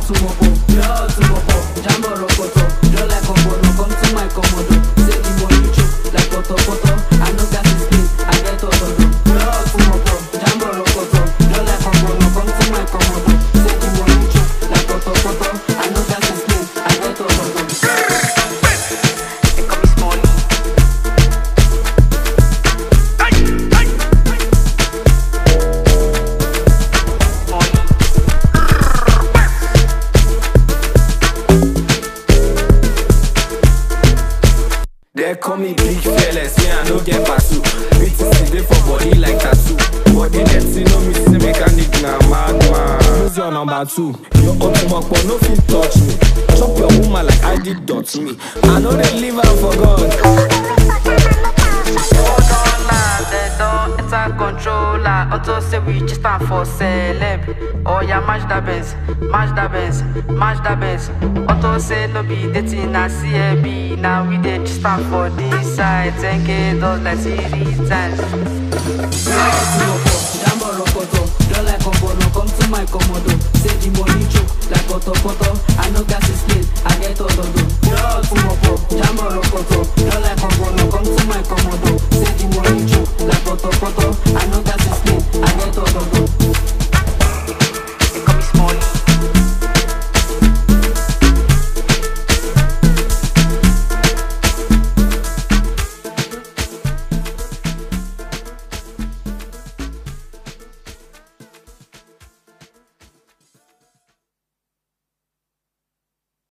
sumopo, blood sumopo, jambo rokoto, don't like combono, come to my commodo. Say the money choke, like poto poto, I know gas is clean, I get otodo. Blood sumopo, jambo rokoto, don't like combono, come to my commodo. Say the money choke, like poto poto, I know gas is clean, I get otodo. They call me Small. They call me big fearless, yeah, I no get pasu. BTC dey for body like tattoo. Body dirty, no me see mechanic na madman. Use your number 2. Your ultimate but no fit touch me. Chop your woman like I did dot me. I know they leave her for God. They don't enter controller. Auto say we just stand for celeb. Oh yeah, match that Benz, match that Benz, match that Benz. Auto say no be dating na CLB. Now we dey just stand for this side. 10K does like 3 times. Jambo rokoto, don't like combo, no come to my commodo. Say the money choke like poto poto. I know gas is